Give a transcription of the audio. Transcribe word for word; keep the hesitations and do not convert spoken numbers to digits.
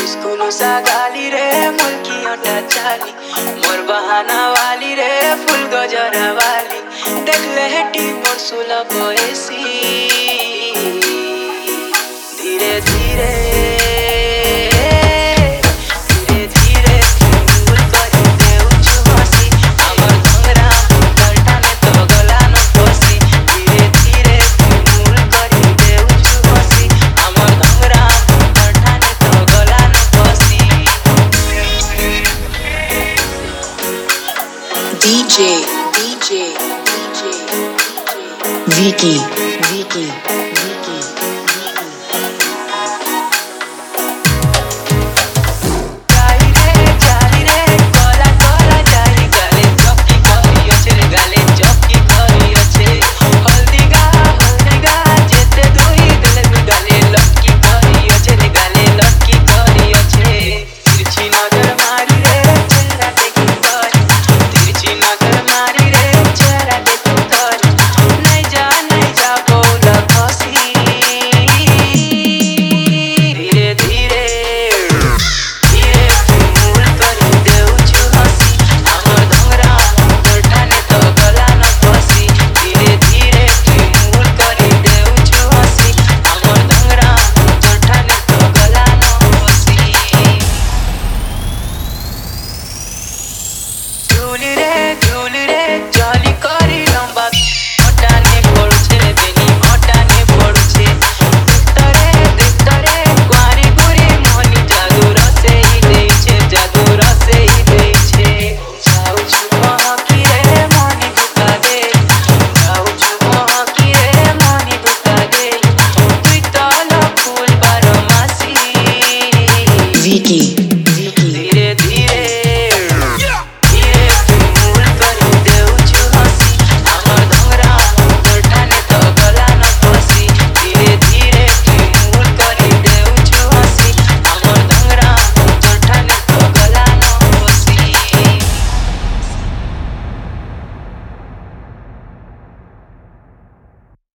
स्कूलों सा गाली रे मुल्की अटा चाली मोर बहाना वाली रे फुल गजरा वाली देख ले हेटी मोर सुला बयसी धीरे धीरे D J, D J, D J, Vicky, Vicky, Vicky, जाई रे जाई रे कोला कोला जाई गाले चौकी करी अच्छे गाले चौकी करी अच्छे हल्दी गा हल्दी गा जेते दुई दिल में गाले लक्की करी अच्छे गाले लक्की करी अच्छे तिरछी नजर मारी रे चेहरा देखी करी तिरछी नजर मारी रे चेहरा देखी करी नहीं जा नहीं जा बोला फसी धीरे धीरे झूली रे झूली रे जाली करी लंबा अटाने पड़ुछे बेनी अटाने पड़ुछे देखतरे देखतरे क्वारी गुरी मोनी जादू रसे ही देइछे जादू रसे ही देइछे जाऊ छुपा की रे मोनी दुका दे जाऊ छुपा की रे मोनी दुका दे तुई तो फूल बारमासी Vicky.